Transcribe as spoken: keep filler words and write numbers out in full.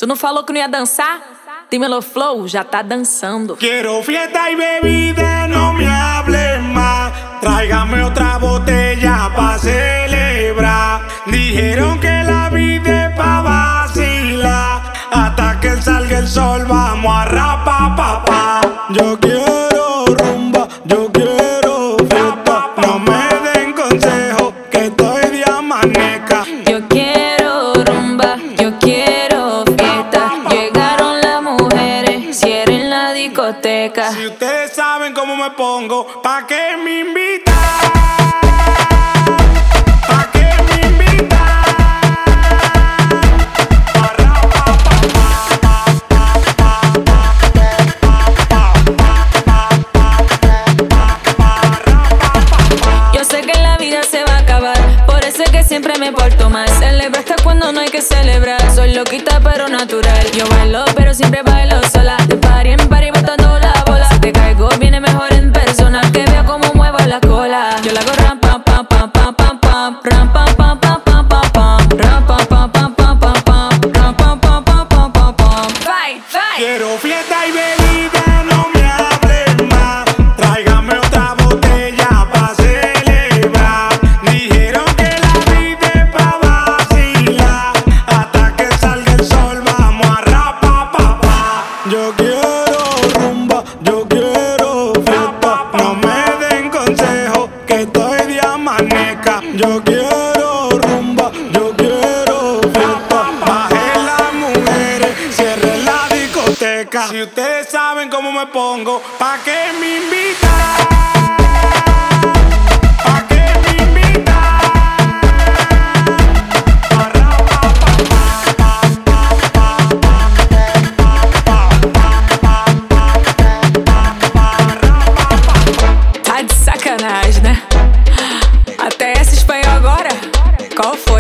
Tu não falou que não ia dançar? Dímelo Flow, já tá dançando. Quiero fiesta y bebida, no me hables más. Tráigame otra botella pa' celebrar. Dijeron que la vida es pa' vacilar. Hasta que salga el sol vamos a rapa, papá. Yo quiero rumba, yo quiero fiesta. No me den consejo que estoy de amaneca. Yo quiero rumba, yo quiero fiesta. Llegaron las mujeres, cierren la discoteca. Si ustedes saben cómo me pongo, ¿pa' qué me invitan? ¿Pa' qué me invitan? Yo sé que la vida se va a acabar, por eso es que siempre me porto mal. Celebro hasta cuando no hay que celebrar. Soy loquita pero natural. Yo bailo pero siempre bailo sola. De party en party botando la bola. Si te caigo viene mejor en persona. Que vea cómo muevo la cola. Yo la hago ram pam pam pam pam pam pam. Ram pam pam pam pam pam pam. Ram pam pam pam pam pam pam. Ram pam pam pam pam pam pam. Vai, vai. Quiero fiesta y bebida, no me hables más. Tráigame otra botella pa' celebrar. Dijeron que la vida es pa' vacilar. Hasta que salga el sol vamos a rapa, papá. Yo quiero rumba, yo quiero fiesta. No me den consejo que estoy de amaneca. Yo quiero rumba, yo quiero fiesta. Bajen las mujeres, cierren la discoteca. Si ustedes saben cómo me pongo, ¿pa' qué me invitan? ¿Pa' qué me invitan? Tá de sacanagem, né? Até essa espanhol agora? Qual foi?